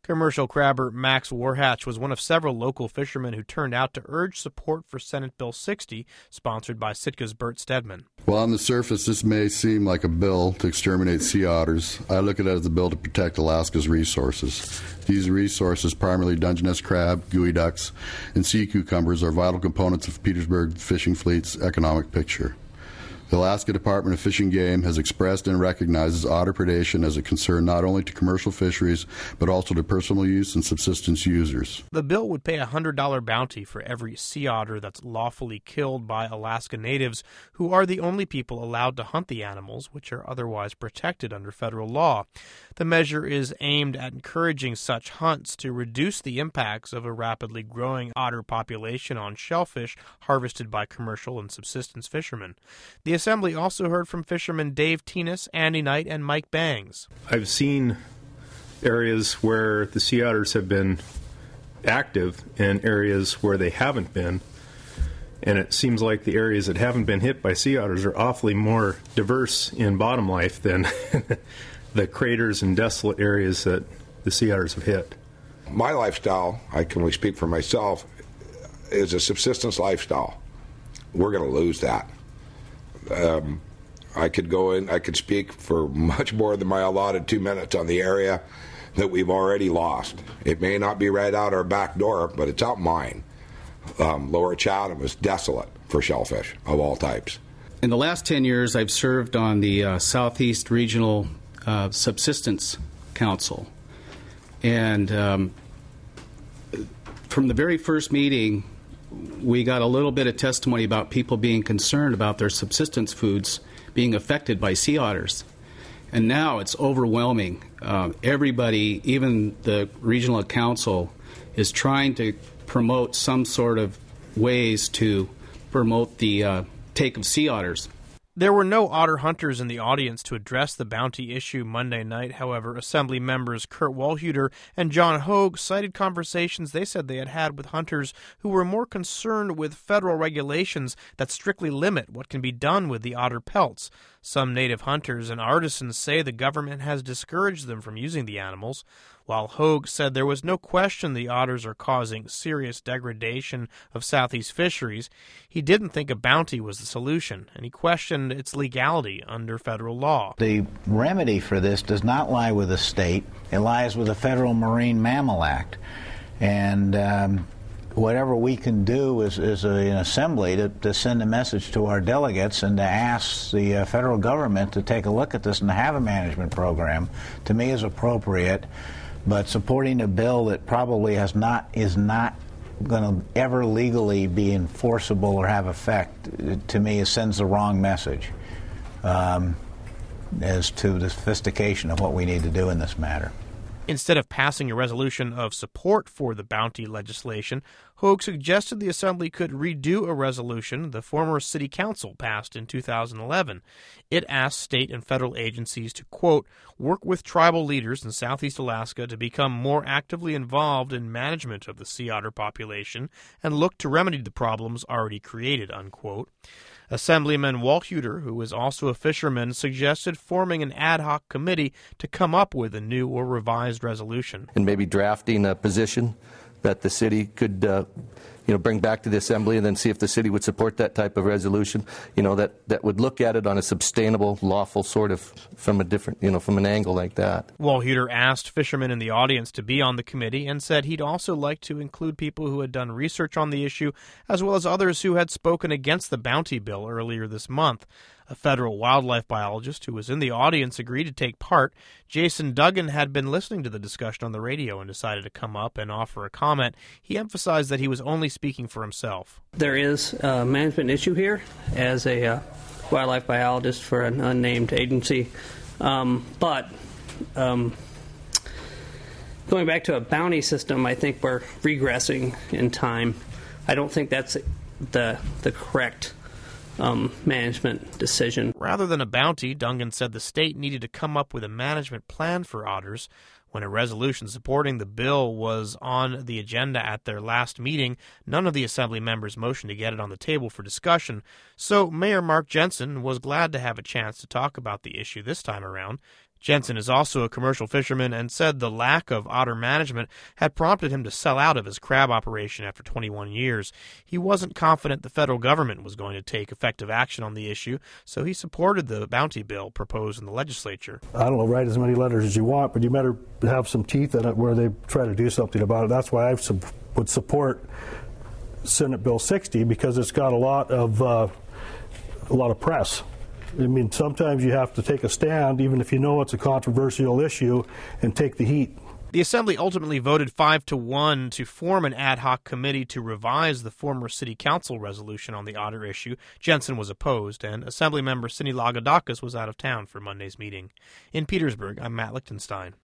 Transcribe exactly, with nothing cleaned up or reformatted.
Commercial crabber Max Warhatch was one of several local fishermen who turned out to urge support for Senate Bill sixty, sponsored by Sitka's Bert Stedman. Well, on the surface, this may seem like a bill to exterminate sea otters. I look at it as a bill to protect Alaska's resources. These resources, primarily Dungeness crab, geoducks, and sea cucumbers, are vital components of Petersburg Fishing Fleet's economic picture. The Alaska Department of Fish and Game has expressed and recognizes otter predation as a concern not only to commercial fisheries, but also to personal use and subsistence users. The bill would pay a one hundred dollars bounty for every sea otter that's lawfully killed by Alaska natives, who are the only people allowed to hunt the animals, which are otherwise protected under federal law. The measure is aimed at encouraging such hunts to reduce the impacts of a rapidly growing otter population on shellfish harvested by commercial and subsistence fishermen. The Assembly also heard from fishermen Dave Tinas, Andy Knight, and Mike Bangs. I've seen areas where the sea otters have been active and areas where they haven't been, and it seems like the areas that haven't been hit by sea otters are awfully more diverse in bottom life than the craters and desolate areas that the sea otters have hit. My lifestyle, I can only speak for myself, is a subsistence lifestyle. We're going to lose that. Um, I could go in, I could speak for much more than my allotted two minutes on the area that we've already lost. It may not be right out our back door, but it's out mine. Um, Lower Chatham is desolate for shellfish of all types. In the last ten years, I've served on the uh, Southeast Regional uh, Subsistence Council. And um, from the very first meeting, we got a little bit of testimony about people being concerned about their subsistence foods being affected by sea otters. And now it's overwhelming. Uh, everybody, even the regional council, is trying to promote some sort of ways to promote the uh, take of sea otters. There were no otter hunters in the audience to address the bounty issue Monday night. However, Assembly members Kurt Walhuter and John Hogue cited conversations they said they had had with hunters who were more concerned with federal regulations that strictly limit what can be done with the otter pelts. Some native hunters and artisans say the government has discouraged them from using the animals, while Hogue said there was no question the otters are causing serious degradation of Southeast fisheries. He didn't think a bounty was the solution, and he questioned its legality under federal law. The remedy for this does not lie with the state. It lies with the Federal Marine Mammal Act. And um, whatever we can do as, as a, an assembly to, to send a message to our delegates and to ask the uh, federal government to take a look at this and to have a management program, to me is appropriate. But supporting a bill that probably has not is not going to ever legally be enforceable or have effect, to me, it sends the wrong message um, as to the sophistication of what we need to do in this matter. Instead of passing a resolution of support for the bounty legislation, Hogue suggested the Assembly could redo a resolution the former City Council passed in two thousand eleven. It asked state and federal agencies to, quote, work with tribal leaders in Southeast Alaska to become more actively involved in management of the sea otter population and look to remedy the problems already created, unquote. Assemblyman Walhuter, who is also a fisherman, suggested forming an ad hoc committee to come up with a new or revised resolution. And maybe drafting a position that the city could uh, you know, bring back to the Assembly and then see if the city would support that type of resolution, you know, that, that would look at it on a sustainable, lawful sort of, from a different, you know, from an angle like that. Walhuter asked fishermen in the audience to be on the committee and said he'd also like to include people who had done research on the issue, as well as others who had spoken against the bounty bill earlier this month. A federal wildlife biologist who was in the audience agreed to take part. Jason Duggan had been listening to the discussion on the radio and decided to come up and offer a comment. He emphasized that he was only speaking for himself. There is a management issue here as a uh, wildlife biologist for an unnamed agency. Um, but um, going back to a bounty system, I think we're regressing in time. I don't think that's the the correct Um, management decision. Rather than a bounty, Dungan said the state needed to come up with a management plan for otters. When a resolution supporting the bill was on the agenda at their last meeting, none of the Assembly members motioned to get it on the table for discussion, so Mayor Mark Jensen was glad to have a chance to talk about the issue this time around. Jensen is also a commercial fisherman and said the lack of otter management had prompted him to sell out of his crab operation after twenty-one years. He wasn't confident the federal government was going to take effective action on the issue, so he supported the bounty bill proposed in the legislature. I don't know, write as many letters as you want, but you better have some teeth in it where they try to do something about it. That's why I would support Senate Bill sixty, because it's got a lot of uh, a lot of press. I mean, sometimes you have to take a stand, even if you know it's a controversial issue, and take the heat. The Assembly ultimately voted five to one to form an ad hoc committee to revise the former City Council resolution on the otter issue. Jensen was opposed, and Assemblymember Cindy Lagodakis was out of town for Monday's meeting. In Petersburg, I'm Matt Lichtenstein.